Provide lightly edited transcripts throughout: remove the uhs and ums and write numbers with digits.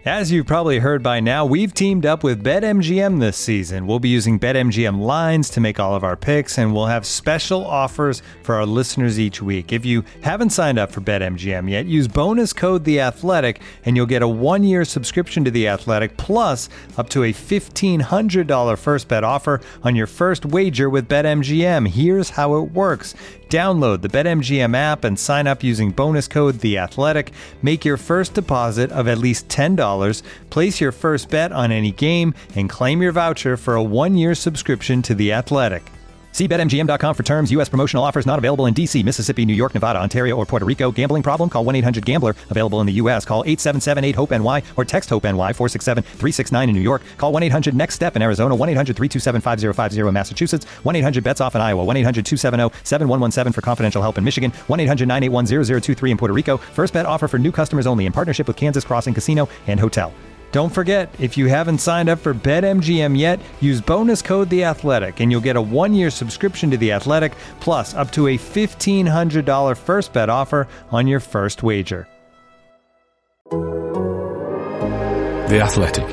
As you've probably heard by now, we've teamed up with BetMGM this season. We'll be using BetMGM lines to make all of our picks, and we'll have special offers for our listeners each week. If you haven't signed up for BetMGM yet, use bonus code The Athletic, and you'll get a 1-year subscription to The Athletic, plus up to a $1,500 first bet offer on your first wager with BetMGM. Here's how it works. Download the BetMGM app and sign up using bonus code The Athletic. Make your first deposit of at least $10. Place your first bet on any game and claim your voucher for a 1-year subscription to The Athletic. See BetMGM.com for terms. U.S. promotional offers not available in D.C., Mississippi, New York, Nevada, Ontario, or Puerto Rico. Gambling problem? Call 1-800-GAMBLER. Available in the U.S. Call 877-8-HOPE-NY or text HOPE-NY 467-369 in New York. Call 1-800-NEXT-STEP in Arizona. 1-800-327-5050 in Massachusetts. 1-800-BETS-OFF in Iowa. 1-800-270-7117 for confidential help in Michigan. 1-800-981-0023 in Puerto Rico. First bet offer for new customers only in partnership with Kansas Crossing Casino and Hotel. Don't forget, if you haven't signed up for BetMGM yet, use bonus code The Athletic, and you'll get a 1-year subscription to The Athletic, plus up to a $1,500 first bet offer on your first wager. The Athletic.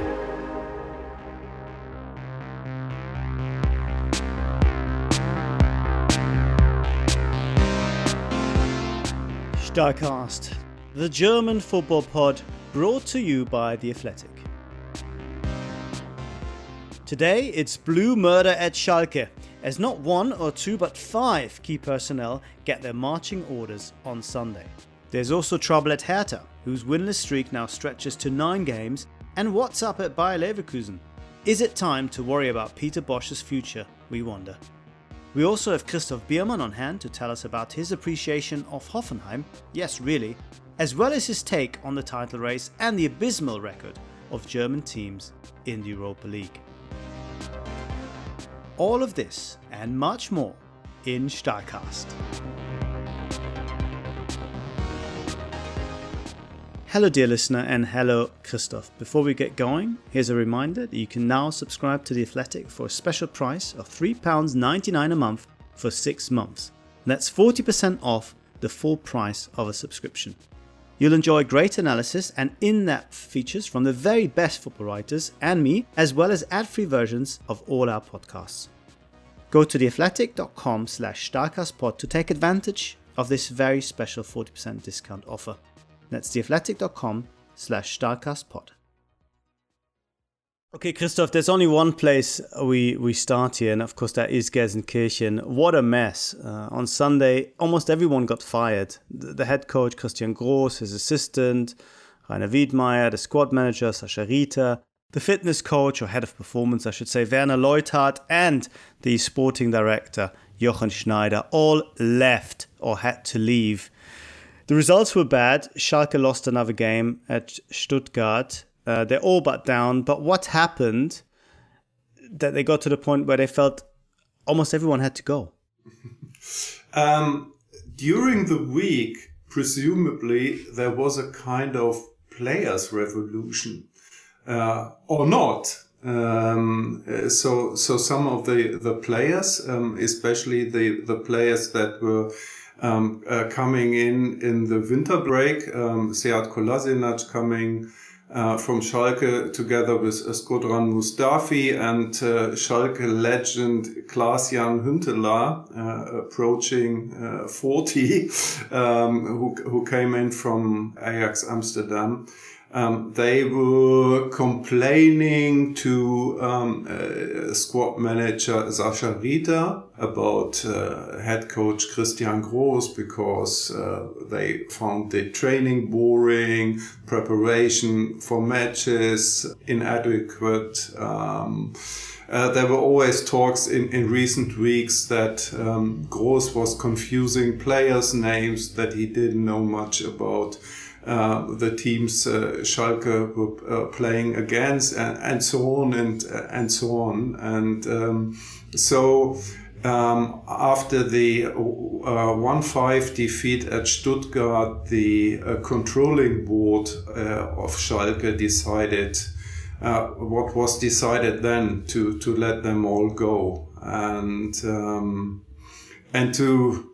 Starcast, the German football pod, brought to you by The Athletic. Today it's blue murder at Schalke, as not 1 or 2 but 5 key personnel get their marching orders on Sunday. There's also trouble at Hertha, whose winless streak now stretches to 9 games, and what's up at Bayer Leverkusen? Is it time to worry about Peter Bosch's future, we wonder. We also have Christoph Biermann on hand to tell us about his appreciation of Hoffenheim, yes really, as well as his take on the title race and the abysmal record of German teams in the Europa League. All of this and much more in Starcast. Hello dear listener, and hello Christoph. Before we get going, here's a reminder that you can now subscribe to The Athletic for a special price of £3.99 a month for 6 months. That's 40% off the full price of a subscription. You'll enjoy great analysis and in-depth features from the very best football writers and me, as well as ad-free versions of all our podcasts. Go to theathletic.com/StarcastPod to take advantage of this very special 40% discount offer. That's theathletic.com/StarcastPod. Okay, Christoph, there's only one place we start here, and of course that is Gelsenkirchen. What a mess. On Sunday, almost everyone got fired. The head coach, Christian Groß, his assistant, Rainer Wiedmeier, the squad manager, Sascha Rieter, the fitness coach, or head of performance, I should say, Werner Leuthardt, and the sporting director, Jochen Schneider, all left or had to leave. The results were bad. Schalke lost another game at Stuttgart. They're all but down. But what happened that they got to the point where they felt almost everyone had to go? During the week, presumably, there was a kind of players' revolution, or not. So some of the players, especially the players that were coming in the winter break, Sead Kolasinac coming from Schalke together with Skodran Mustafi and Schalke legend Klaas-Jan Huntelaar, approaching 40, who came in from Ajax Amsterdam. They were complaining to squad manager Sascha Rieter about head coach Christian Groß because they found the training boring, preparation for matches inadequate. There were always talks in recent weeks that Groß was confusing players' names, that he didn't know much about the teams Schalke were playing against, and so on and so on. And so after the 1-5 defeat at Stuttgart, the controlling board of Schalke decided what was decided then, to let them all go and to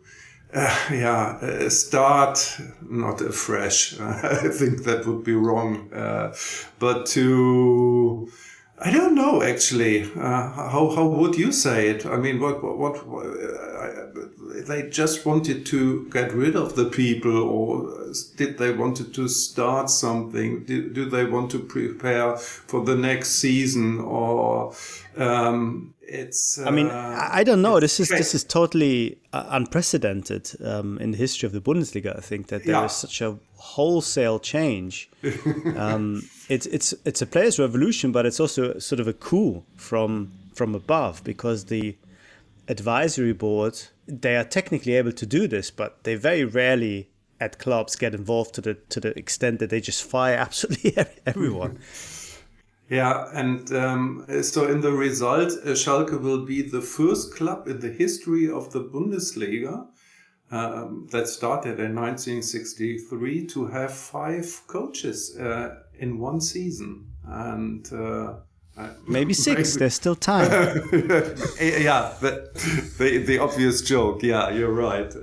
start not afresh. I think that would be wrong. But to, I don't know actually. How would you say it? I mean, what they just wanted to get rid of the people, or did they wanted to start something? Do they want to prepare for the next season, or it's? I mean, I don't know. This is totally unprecedented in the history of the Bundesliga. I think that there is such a wholesale change. It's a players' revolution, but it's also sort of a coup from above, because the advisory board, they are technically able to do this, but they very rarely at clubs get involved to the extent that they just fire absolutely everyone. Yeah, and so in the result, Schalke will be the first club in the history of the Bundesliga that started in 1963 to have 5 coaches in one season. And maybe 6, there's still time. Yeah, the obvious joke. Yeah, you're right.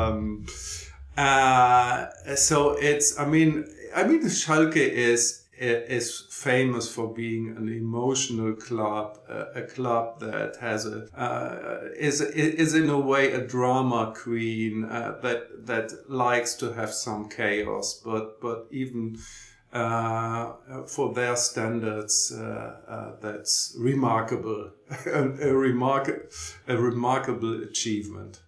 So it's, I mean, Schalke is famous for being an emotional club, a club that has is in a way a drama queen that likes to have some chaos, but even for their standards, that's remarkable, a remarkable achievement.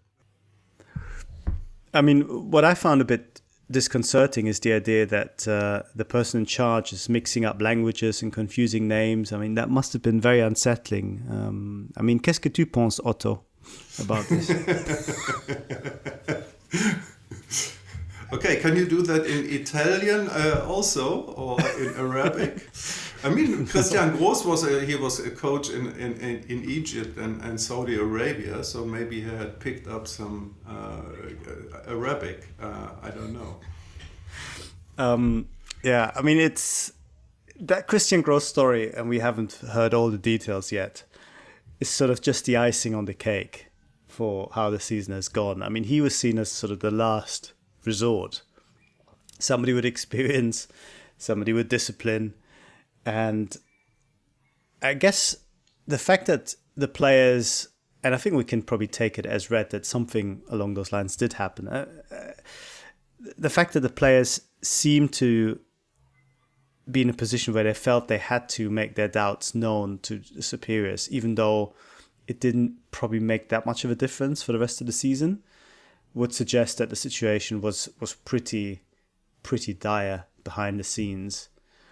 I mean, what I found a bit disconcerting is the idea that the person in charge is mixing up languages and confusing names. I mean, that must have been very unsettling. I mean, qu'est-ce que tu penses, Otto, about this? Okay, can you do that in Italian also, or in Arabic? I mean, Christian Groß was a coach in Egypt and Saudi Arabia, so maybe he had picked up some Arabic. I don't know. Yeah, I mean, it's that Christian Groß story, and we haven't heard all the details yet, is sort of just the icing on the cake for how the season has gone. I mean, he was seen as sort of the last resort. Somebody with experience, somebody with discipline. And I guess the fact that the players, and I think we can probably take it as read that something along those lines did happen. The fact that the players seem to be in a position where they felt they had to make their doubts known to the superiors, even though it didn't probably make that much of a difference for the rest of the season, would suggest that the situation was pretty dire behind the scenes.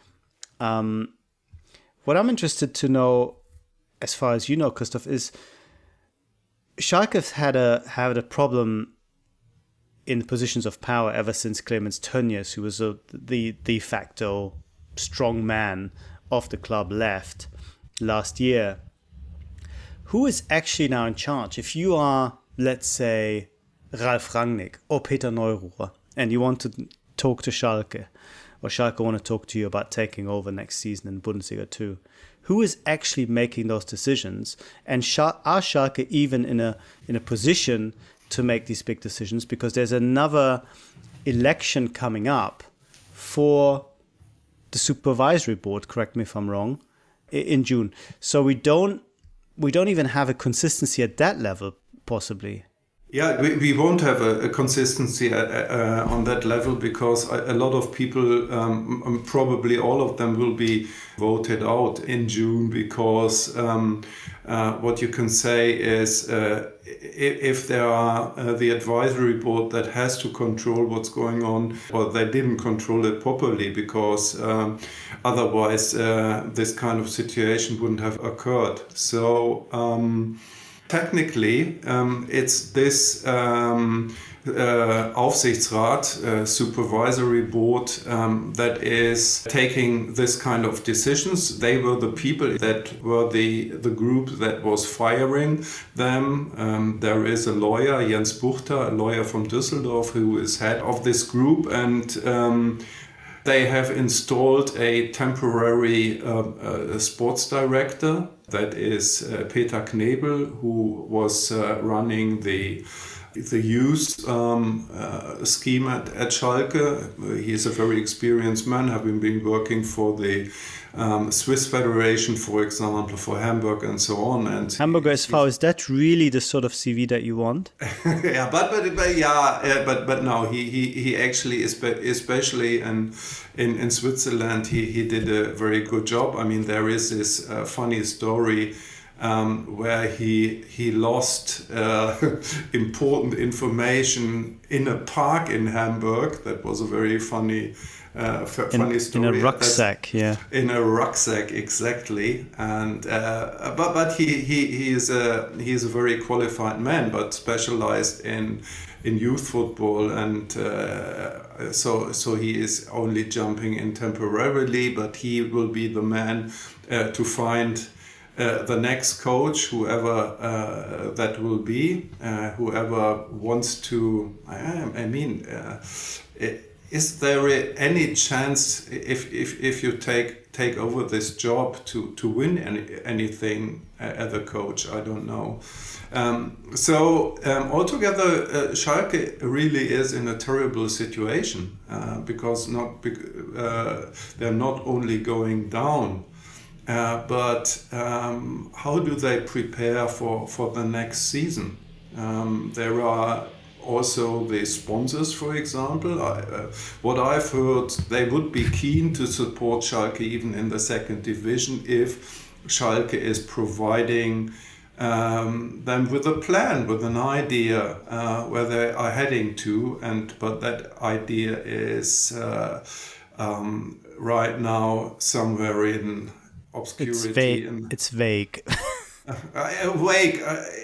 What I'm interested to know, as far as you know, Christoph, is Schalke had a problem in positions of power ever since Clemens Tönnies, who was the de facto strong man of the club, left last year. Who is actually now in charge? If you are, let's say, Ralf Rangnick or Peter Neururer, and you want to talk to Schalke, or Schalke want to talk to you about taking over next season in Bundesliga 2, who is actually making those decisions? And are Schalke even in a position to make these big decisions? Because there's another election coming up for the supervisory board, correct me if I'm wrong, in June. So we don't even have a consistency at that level, possibly. Yeah, we won't have a consistency on that level, because a lot of people, probably all of them, will be voted out in June, because what you can say is if there are the advisory board that has to control what's going on, or they didn't control it properly, because otherwise this kind of situation wouldn't have occurred. So technically, it's this Aufsichtsrat, supervisory board, that is taking this kind of decisions. They were the people that were the group that was firing them. There is a lawyer, Jens Buchter, a lawyer from Düsseldorf, who is head of this group, and they have installed a temporary sports director. That is Peter Knebel, who was running the the youth scheme at Schalke. He is a very experienced man, having been working for the Swiss Federation, for example, for Hamburg and so on. And Hamburger SV, is that really the sort of CV that you want? Yeah, but no, he actually, especially in Switzerland, he did a very good job. I mean, there is this funny story where he lost important information in a park in Hamburg. That was a very funny story. In a rucksack, yeah. In a rucksack, exactly. And but he is a very qualified man, but specialized in youth football, and so he is only jumping in temporarily. But he will be the man to find the next coach, whoever that will be, whoever wants to. Is there any chance if you take over this job to win anything as a coach? I don't know. Altogether, Schalke really is in a terrible situation because they're not only going down, but how do they prepare for the next season? There are also the sponsors, for example. What I've heard, they would be keen to support Schalke even in the second division if Schalke is providing them with a plan, with an idea where they are heading to, but that idea is right now somewhere in obscurity. It's vague. Vague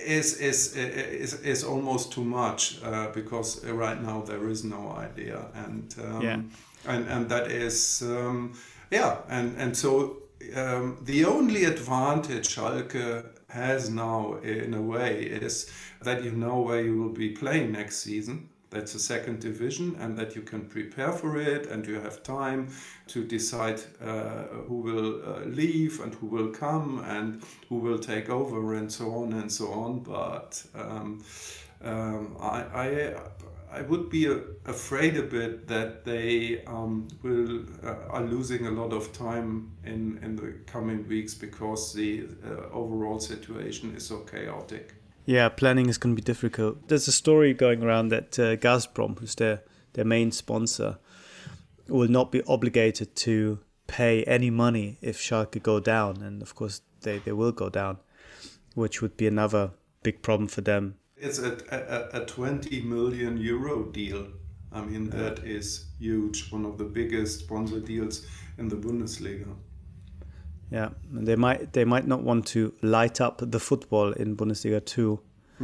is almost too much because right now there is no idea, and that is and so the only advantage Schalke has now in a way is that you know where you will be playing next season. That's the second division, and that you can prepare for it, and you have time to decide who will leave and who will come and who will take over and so on and so on. But I would be afraid a bit that they are losing a lot of time in the coming weeks because the overall situation is so chaotic. Yeah, planning is going to be difficult. There's a story going around that Gazprom, who's their main sponsor, will not be obligated to pay any money if Schalke go down. And of course, they will go down, which would be another big problem for them. It's a 20 million euro deal. I mean, that is huge. One of the biggest sponsor deals in the Bundesliga. Yeah, and they might not want to light up the football in Bundesliga 2.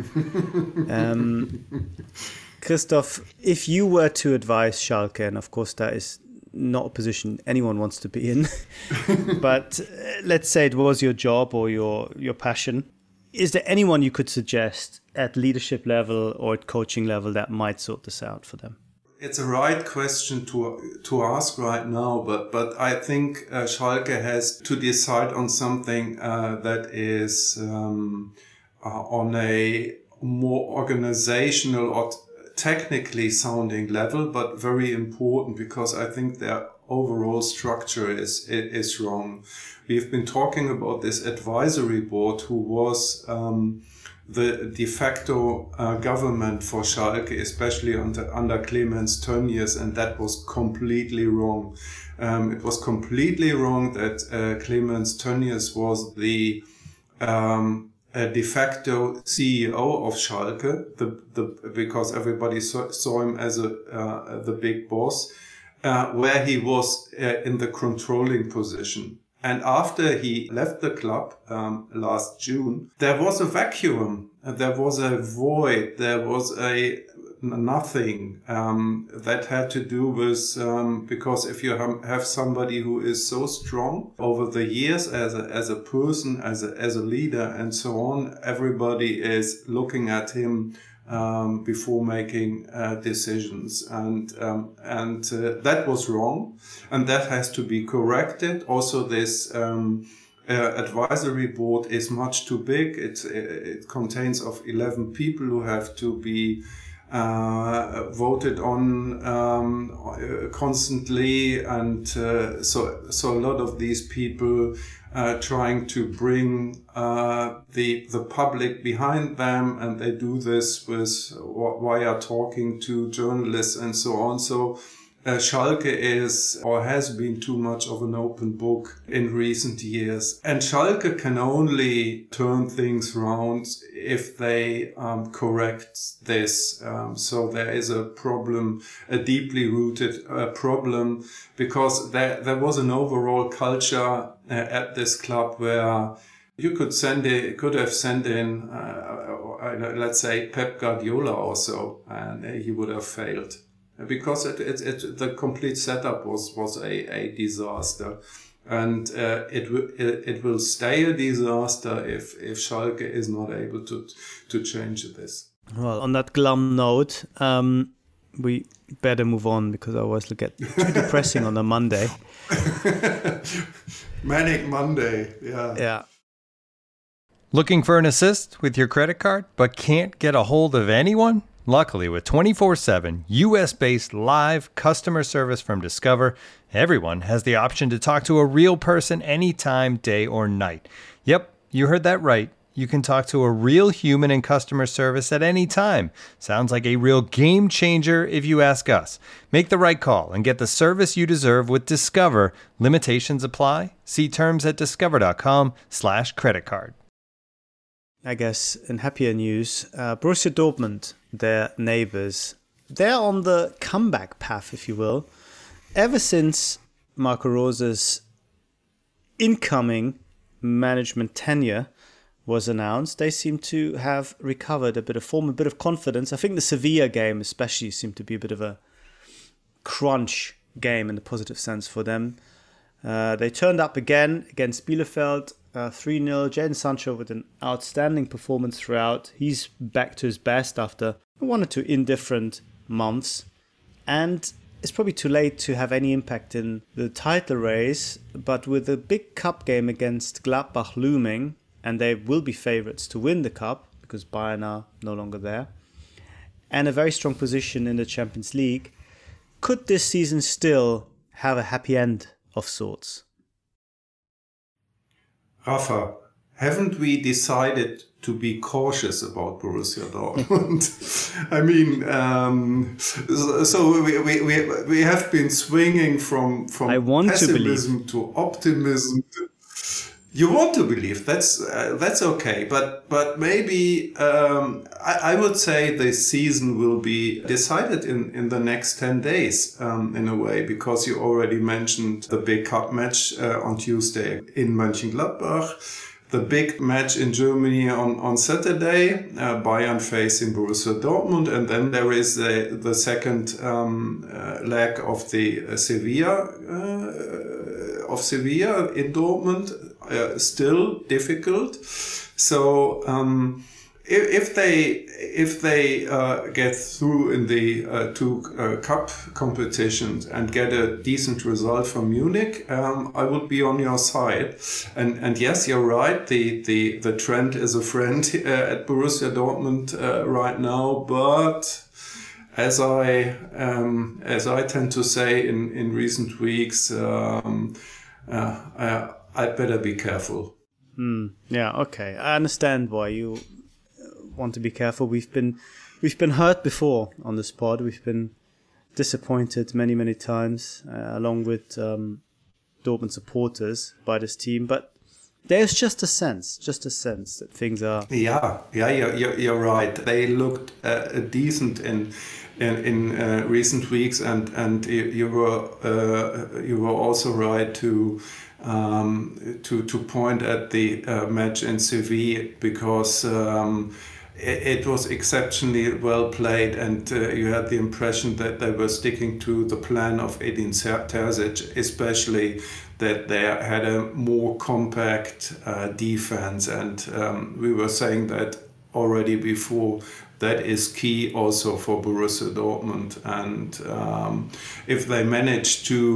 Christoph, if you were to advise Schalke, and of course that is not a position anyone wants to be in, but let's say it was your job or your passion, is there anyone you could suggest at leadership level or at coaching level that might sort this out for them? It's a right question to ask right now, but I think Schalke has to decide on something that is on a more organizational or technically sounding level, but very important because I think their overall structure is wrong. We've been talking about this advisory board who was the de facto government for Schalke, especially under Clemens Tönnies, and that was completely wrong. It was completely wrong that Clemens Tönnies was the de facto CEO of Schalke, because everybody saw him as the big boss, where he was in the controlling position. And after he left the club last June, there was a vacuum, there was a void, there was a nothing that had to do with because if you have somebody who is so strong over the years as a person, as a leader, and so on, everybody is looking at him before making decisions, and that was wrong, and that has to be corrected. Also, this advisory board is much too big. It contains of 11 people who have to be voted on constantly, and so a lot of these people trying to bring the public behind them, and they do this with via talking to journalists and so on. So Schalke is or has been too much of an open book in recent years. And Schalke can only turn things around if they correct this. So there is a problem, a deeply rooted problem, because there was an overall culture at this club where you could have sent in, let's say, Pep Guardiola or so, and he would have failed. Because the complete setup was a disaster, and it will stay a disaster if Schalke is not able to change this. Well, on that glum note, we better move on, because otherwise it'll get too depressing on a Monday. Manic Monday, yeah. Yeah. Looking for an assist with your credit card, but can't get a hold of anyone? Luckily, with 24/7 US-based live customer service from Discover, everyone has the option to talk to a real person anytime, day or night. Yep, you heard that right. You can talk to a real human in customer service at any time. Sounds like a real game changer if you ask us. Make the right call and get the service you deserve with Discover. Limitations apply. See terms at discover.com/creditcard. I guess in happier news, Borussia Dortmund, their neighbours, they're on the comeback path, if you will. Ever since Marco Rosa's incoming management tenure was announced, they seem to have recovered a bit of form, a bit of confidence. I think the Sevilla game especially seemed to be a bit of a crunch game in the positive sense for them. They turned up again against Bielefeld, 3-0. Jadon Sancho with an outstanding performance throughout. He's back to his best after 1 or 2 indifferent months. And it's probably too late to have any impact in the title race. But with a big cup game against Gladbach looming, and they will be favourites to win the cup because Bayern are no longer there, and a very strong position in the Champions League, could this season still have a happy end of sorts? Rafa, haven't we decided to be cautious about Borussia Dortmund? I mean, so we have been swinging from pessimism to optimism. You want to believe, that's okay, but maybe I would say the season will be decided in the next 10 days in a way, because you already mentioned the big cup match on Tuesday in Mönchengladbach, the big match in Germany on Saturday, Bayern facing Borussia Dortmund, and then there is the second leg of the Sevilla in Dortmund. Still difficult. So if they get through in the 2 cup competitions and get a decent result from Munich, I would be on your side. And yes, you're right. The trend is a friend at Borussia Dortmund right now, but as I tend to say in recent weeks, I'd better be careful. Yeah, okay. I understand why you want to be careful. We've been hurt before on this pod. We've been disappointed many times, along with Dortmund supporters by this team. But there's just a sense that things are. Yeah, you're right. They looked decent in recent weeks, and you were also right to point at the match in Sevilla, because it was exceptionally well played, and you had the impression that they were sticking to the plan of Edin Terzic, especially that they had a more compact defense, and we were saying that already before. That is key also for Borussia Dortmund, and if they manage to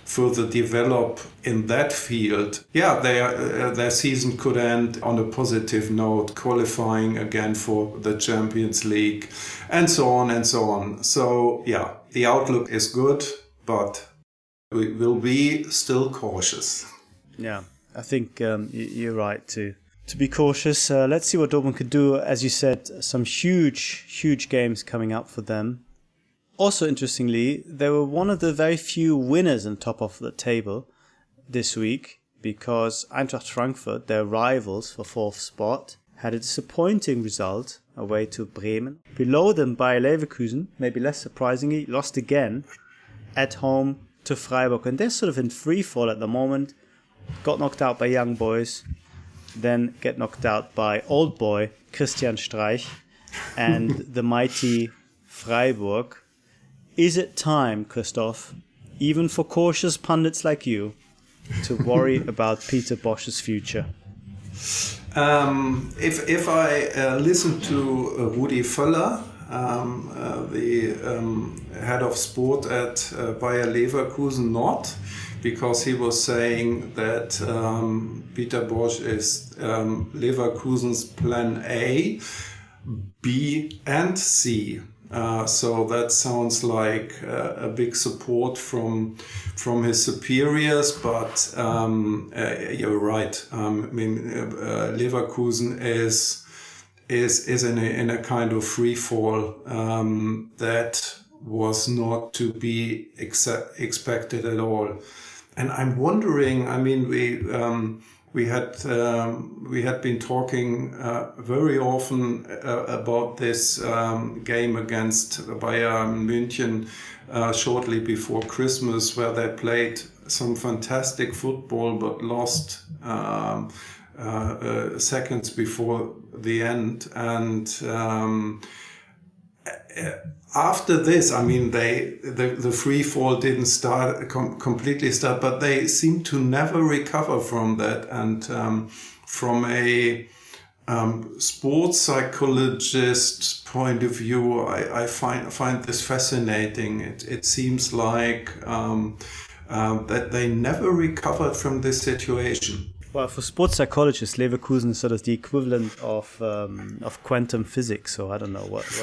further develop in that field, their season could end on a positive note, qualifying again for the Champions League, and so on and so on. So yeah, the outlook is good, but we will be still cautious. Yeah, I think you're right to be cautious. Let's see what Dortmund can do. As you said, some huge games coming up for them. Also, interestingly, they were one of the very few winners on top of the table this week, because Eintracht Frankfurt, their rivals for fourth spot, had a disappointing result away to Bremen. Below them, Bayer Leverkusen, maybe less surprisingly, lost again at home to Freiburg. And they're sort of in free fall at the moment. Got knocked out by Young Boys, then get knocked out by Old Boy Christian Streich and the mighty Freiburg. Is it time, Christoph, even for cautious pundits like you, to worry about Peter Bosch's future? If I listen to Rudi Völler, the head of sport at Bayer Leverkusen, not, because he was saying that Peter Bosch is Leverkusen's plan A, B and C. So that sounds like a big support from his superiors, but you're right. I mean, Leverkusen is in a kind of free fall that was not to be expected at all. And I'm wondering. I mean, we had been talking very often about this game against Bayern München shortly before Christmas, where they played some fantastic football but lost seconds before the end. And after this, I mean, the free fall didn't completely start, but they seem to never recover from that. And from a sports psychologist point of view, I find this fascinating. It seems like that they never recovered from this situation. Well, for sports psychologists, Leverkusen is sort of the equivalent of quantum physics. So I don't know what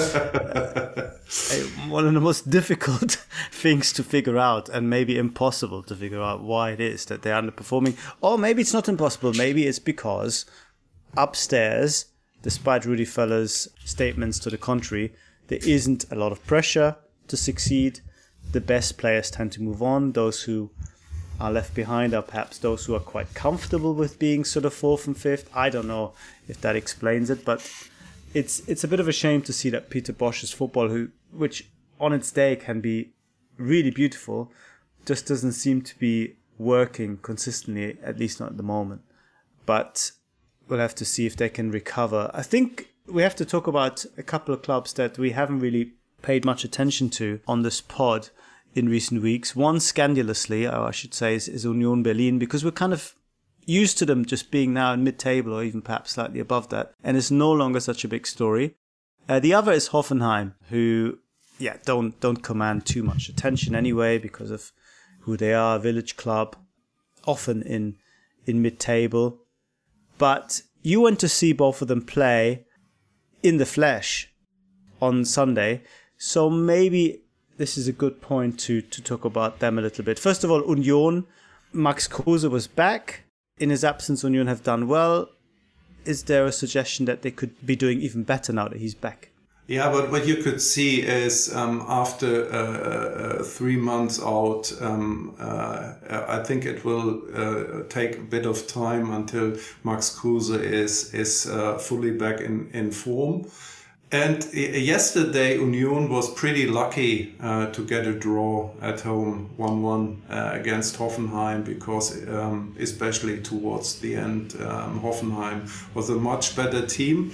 one of the most difficult things to figure out, and maybe impossible to figure out, why it is that they're underperforming. Or maybe it's not impossible. Maybe it's because upstairs, despite Rudi Völler's statements to the contrary, there isn't a lot of pressure to succeed. The best players tend to move on. Those who are left behind are perhaps those who are quite comfortable with being sort of fourth and fifth. I don't know if that explains it, but it's a bit of a shame to see that Peter Bosch's football, which on its day can be really beautiful, just doesn't seem to be working consistently, at least not at the moment. But we'll have to see if they can recover. I think we have to talk about a couple of clubs that we haven't really paid much attention to on this pod in recent weeks. One, scandalously, I should say, is Union Berlin, because we're kind of used to them just being now in mid-table or even perhaps slightly above that, and it's no longer such a big story. The other is Hoffenheim, who don't command too much attention anyway because of who they are, a village club, often in mid-table. But you went to see both of them play in the flesh on Sunday, so maybe this is a good point to talk about them a little bit. First of all, Union. Max Kruse was back. In his absence, Union have done well. Is there a suggestion that they could be doing even better now that he's back? Yeah, but what you could see is after 3 months out, I think it will take a bit of time until Max Kruse is fully back in form. And yesterday, Union was pretty lucky to get a draw at home, 1-1 against Hoffenheim, because especially towards the end, Hoffenheim was a much better team.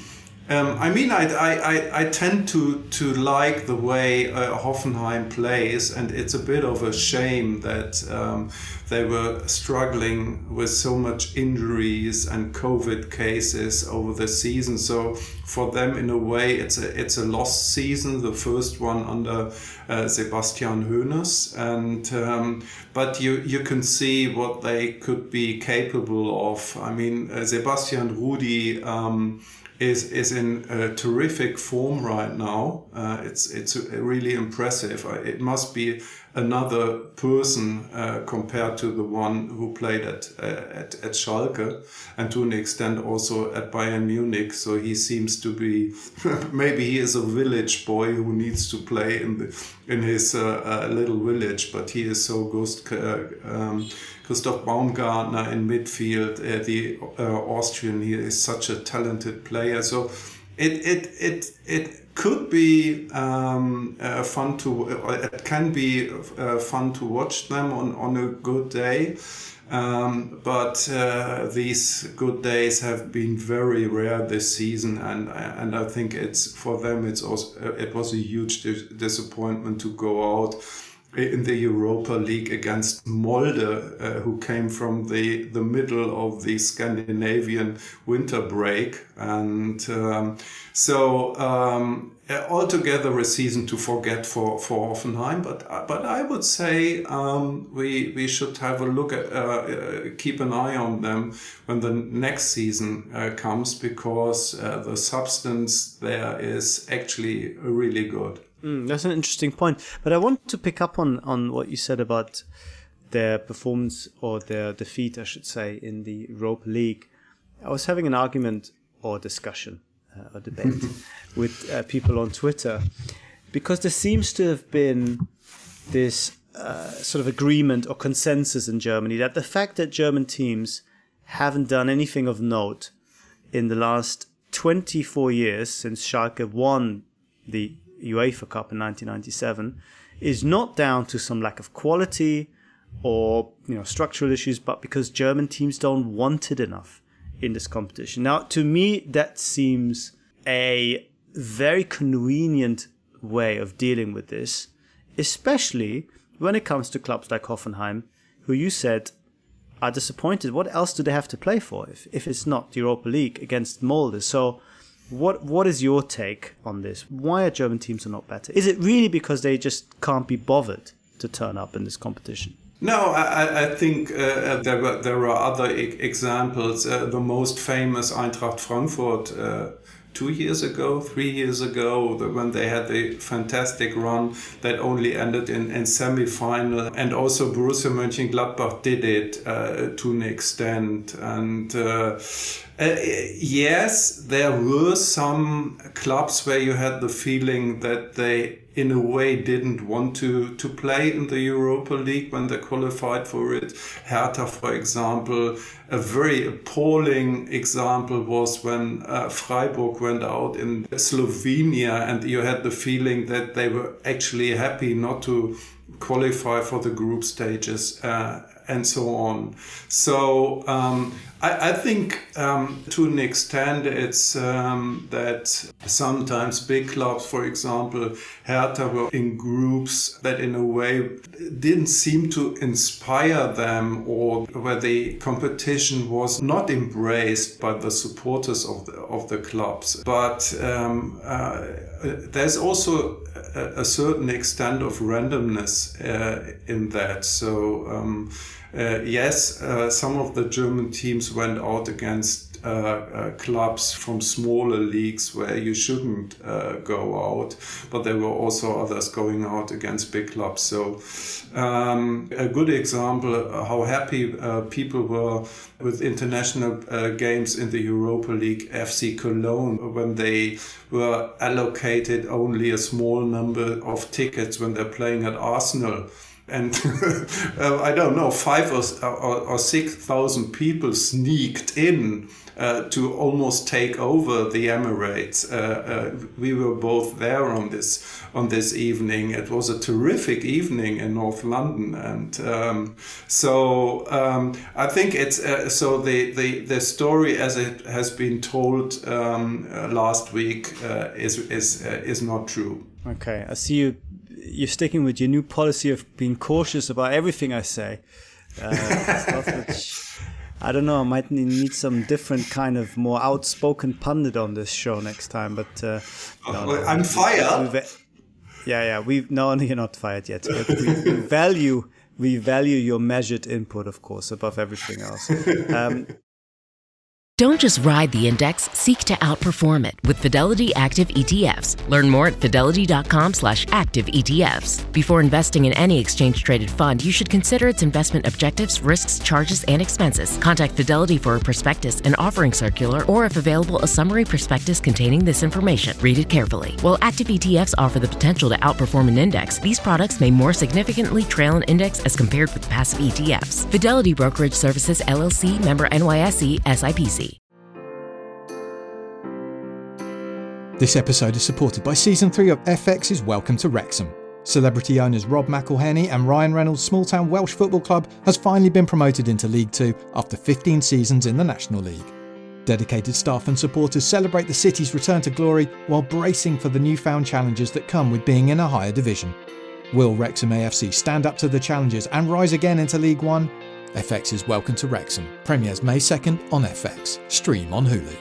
I tend to like the way Hoffenheim plays, and it's a bit of a shame that they were struggling with so much injuries and COVID cases over the season. So for them, in a way, it's a lost season, the first one under Sebastian Hoeneß, and but you can see what they could be capable of. I mean, Sebastian Rudi is in terrific form right now. It's really impressive. It must be another person compared to the one who played at Schalke, and to an extent also at Bayern Munich. So he seems to be maybe he is a village boy who needs to play in his little village, but he is so good. Christoph Baumgartner in midfield, the Austrian, he is such a talented player. So it could be fun to. It can be fun to watch them on a good day. But these good days have been very rare this season, and I think for them it was a huge disappointment to go out in the Europa League against Molde, who came from the middle of the Scandinavian winter break. And altogether a season to forget for Hoffenheim. But I would say we should have a look at, keep an eye on them when the next season comes, because the substance there is actually really good. That's an interesting point. But I want to pick up on what you said about their performance, or their defeat, I should say, in the Europa League. I was having an argument or discussion, or debate with people on Twitter, because there seems to have been this sort of agreement or consensus in Germany that the fact that German teams haven't done anything of note in the last 24 years since Schalke won the UEFA Cup in 1997 is not down to some lack of quality or structural issues, but because German teams don't want it enough in this competition. Now, to me, that seems a very convenient way of dealing with this, especially when it comes to clubs like Hoffenheim, who you said are disappointed. What else do they have to play for if it's not the Europa League against Molde? So what is your take on this? Why are German teams not better? Is it really because they just can't be bothered to turn up in this competition? No, I think there are other examples. The most famous, Eintracht Frankfurt, 3 years ago, when they had the fantastic run that only ended in semi-final, and also Borussia Mönchengladbach did it to an extent. And yes, there were some clubs where you had the feeling that they in a way didn't want to play in the Europa League when they qualified for it. Hertha, for example. A very appalling example was when Freiburg went out in Slovenia, and you had the feeling that they were actually happy not to qualify for the group stages and so on. So I think to an extent it's that sometimes big clubs, for example, Hertha, were in groups that in a way didn't seem to inspire them, or where the competition was not embraced by the supporters of the clubs. But there's also a certain extent of randomness in that. So yes, some of the German teams went out against clubs from smaller leagues where you shouldn't go out, but there were also others going out against big clubs. So a good example how happy people were with international games in the Europa League, FC Cologne, when they were allocated only a small number of tickets when they're playing at Arsenal. And I don't know, 5,000 or 6,000 people sneaked in to almost take over the Emirates. We were both there on this evening. It was a terrific evening in North London, and I think it's so the story as it has been told last week is not true. Okay, I see you're sticking with your new policy of being cautious about everything I say. Stuff which, I don't know, I might need some different kind of more outspoken pundit on this show next time. But no, I'm fired. No, you're not fired yet. But we value your measured input, of course, above everything else. Don't just ride the index, seek to outperform it with Fidelity Active ETFs. Learn more at fidelity.com/active ETFs. Before investing in any exchange-traded fund, you should consider its investment objectives, risks, charges, and expenses. Contact Fidelity for a prospectus, an offering circular, or if available, a summary prospectus containing this information. Read it carefully. While active ETFs offer the potential to outperform an index, these products may more significantly trail an index as compared with passive ETFs. Fidelity Brokerage Services, LLC, member NYSE, SIPC. This episode is supported by Season 3 of FX's Welcome to Wrexham. Celebrity owners Rob McElhenney and Ryan Reynolds' small-town Welsh football club has finally been promoted into League 2 after 15 seasons in the National League. Dedicated staff and supporters celebrate the city's return to glory while bracing for the newfound challenges that come with being in a higher division. Will Wrexham AFC stand up to the challenges and rise again into League 1? FX's Welcome to Wrexham premieres May 2nd on FX. Stream on Hulu.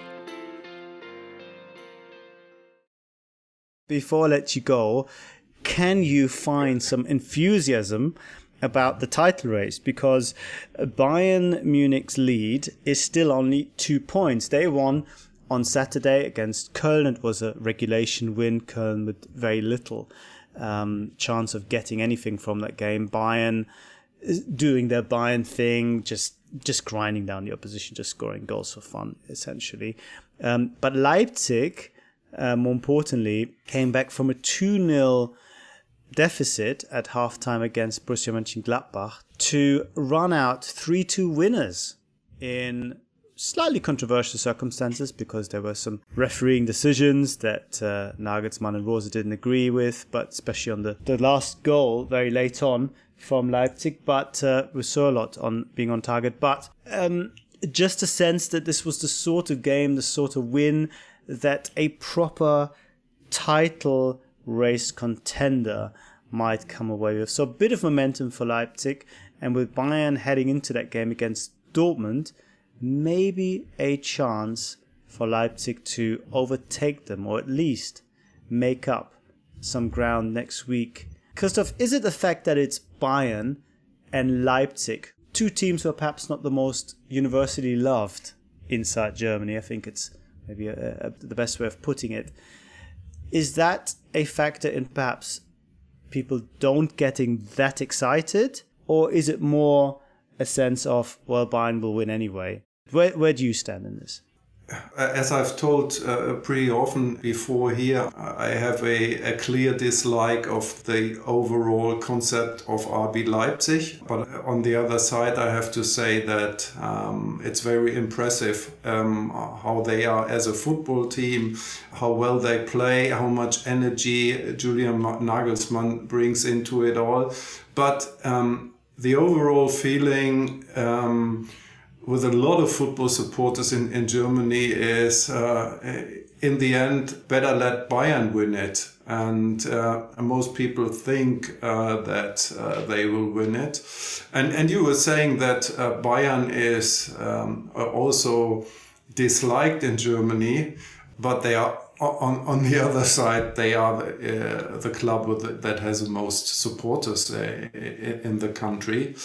Before I let you go, can you find some enthusiasm about the title race? Because Bayern Munich's lead is still only 2 points. They won on Saturday against Köln. It was a regulation win. Köln with very little chance of getting anything from that game. Bayern doing their Bayern thing, just grinding down the opposition, just scoring goals for fun, essentially. But Leipzig, more importantly, came back from a 2-0 deficit at halftime against Borussia Mönchengladbach to run out 3-2 winners in slightly controversial circumstances because there were some refereeing decisions that Nagelsmann and Rose didn't agree with, but especially on the last goal very late on from Leipzig, but we saw a lot on being on target. But just a sense that this was the sort of game, the sort of win that a proper title race contender might come away with. So a bit of momentum for Leipzig, and with Bayern heading into that game against Dortmund, maybe a chance for Leipzig to overtake them, or at least make up some ground next week. Christoph, is it the fact that it's Bayern and Leipzig, two teams who are perhaps not the most universally loved inside Germany? I think it's maybe the best way of putting it. Is that a factor in perhaps people don't getting that excited? Or is it more a sense of, well, Bayern will win anyway? Where do you stand in this? As I've told pretty often before here, I have a clear dislike of the overall concept of RB Leipzig. But on the other side, I have to say that it's very impressive how they are as a football team, how well they play, how much energy Julian Nagelsmann brings into it all. But the overall feeling with a lot of football supporters in Germany is, in the end, better let Bayern win it. And most people think that they will win it. And you were saying that Bayern is also disliked in Germany, but they are on the other side, they are the club that has the most supporters in the country.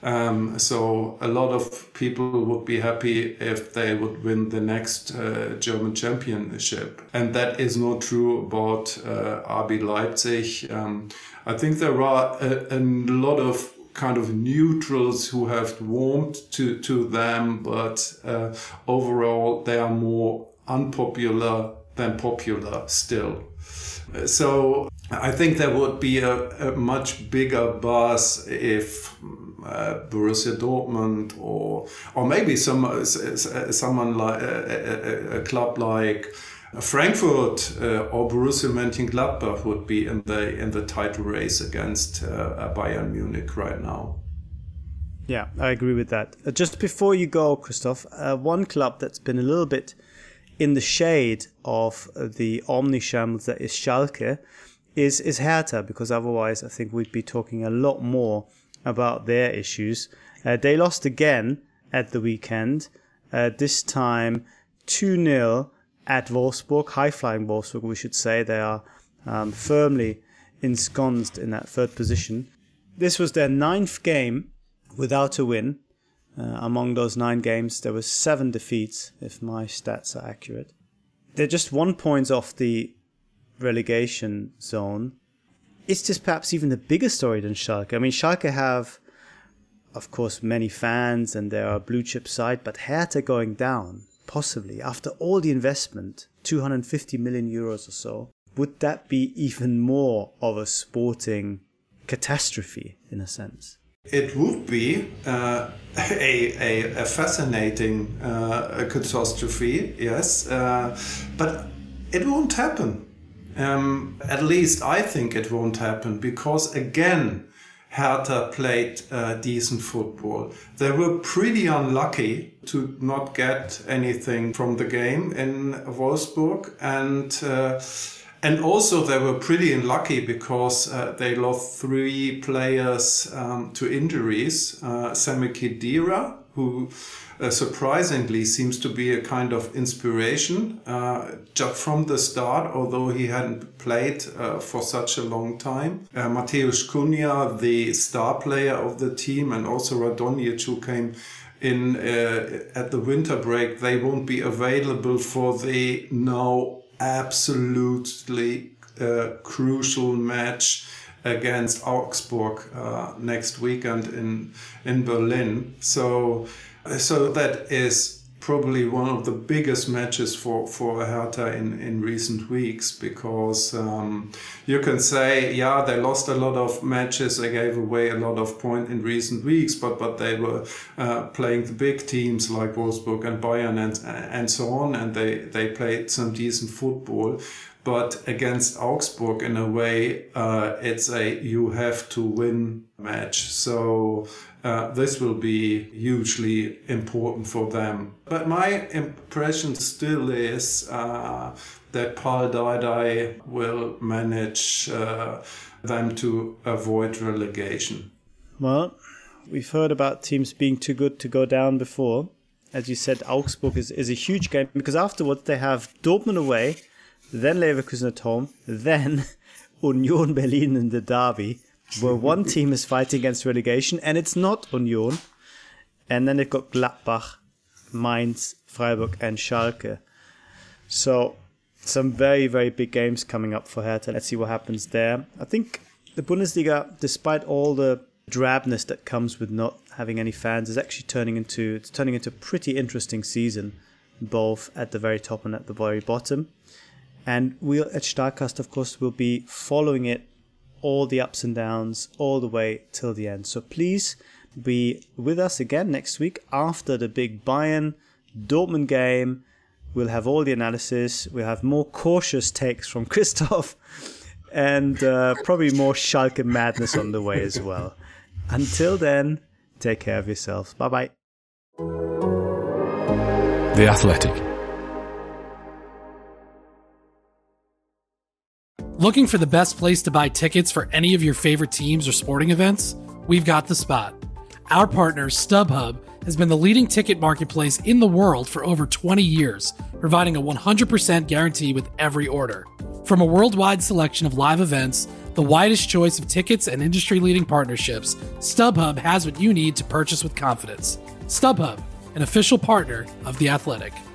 So a lot of people would be happy if they would win the next German championship. And that is not true about RB Leipzig. I think there are a lot of kind of neutrals who have warmed to them, but overall they are more unpopular than popular still. So I think there would be a much bigger buzz if Borussia Dortmund or maybe someone like a club like Frankfurt or Borussia Mönchengladbach would be in the title race against Bayern Munich right now. Yeah, I agree with that. Just before you go, Christoph, one club that's been a little bit in the shade of the omnishambles that is Schalke is Hertha, because otherwise I think we'd be talking a lot more about their issues. They lost again at the weekend, this time 2-0 at Wolfsburg, high-flying Wolfsburg we should say. They are firmly ensconced in that third position. This was their 9th game without a win. Among those 9 games there were 7 defeats, if my stats are accurate. They're just 1 point off the relegation zone. Is this perhaps even a bigger story than Schalke? I mean, Schalke have, of course, many fans and they're a blue chip side, but Hertha going down, possibly, after all the investment, 250 million euros or so, would that be even more of a sporting catastrophe in a sense? It would be a fascinating catastrophe, yes, but it won't happen. At least I think it won't happen, because again, Hertha played decent football. They were pretty unlucky to not get anything from the game in Wolfsburg, and also they were pretty unlucky because they lost 3 players to injuries. Sami Khedira, who surprisingly seems to be a kind of inspiration just from the start, although he hadn't played for such a long time. Mateusz Cunha, the star player of the team, and also Radonjic, who came in at the winter break, they won't be available for the now absolutely crucial match against Augsburg next weekend in Berlin. So that is probably one of the biggest matches for Hertha in recent weeks, because you can say, yeah, they lost a lot of matches, they gave away a lot of points in recent weeks, but they were playing the big teams like Wolfsburg and Bayern and so on, and they played some decent football. But against Augsburg, in a way, it's a you have to win match. So this will be hugely important for them. But my impression still is that Paul Dardai will manage them to avoid relegation. Well, we've heard about teams being too good to go down before. As you said, Augsburg is a huge game, because afterwards they have Dortmund away, then Leverkusen at home, then Union Berlin in the derby, where one team is fighting against relegation, and it's not Union. And then they've got Gladbach, Mainz, Freiburg and Schalke. So some very, very big games coming up for Hertha. Let's see what happens there. I think the Bundesliga, despite all the drabness that comes with not having any fans, is actually turning into a pretty interesting season, both at the very top and at the very bottom. And we at Startcast, of course, will be following it, all the ups and downs, all the way till the end. So please be with us again next week after the big Bayern Dortmund game. We'll have all the analysis. We'll have more cautious takes from Christoph, and probably more Schalke madness on the way as well. Until then, take care of yourselves. Bye-bye. The Athletic. Looking for the best place to buy tickets for any of your favorite teams or sporting events? We've got the spot. Our partner, StubHub, has been the leading ticket marketplace in the world for over 20 years, providing a 100% guarantee with every order. From a worldwide selection of live events, the widest choice of tickets and industry-leading partnerships, StubHub has what you need to purchase with confidence. StubHub, an official partner of The Athletic.